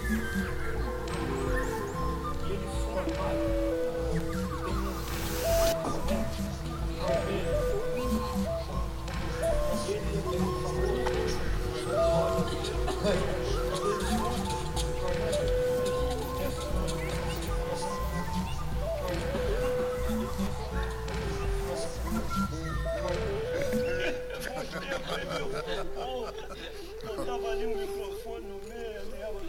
E ele formado eu tava ali um microfone no meio.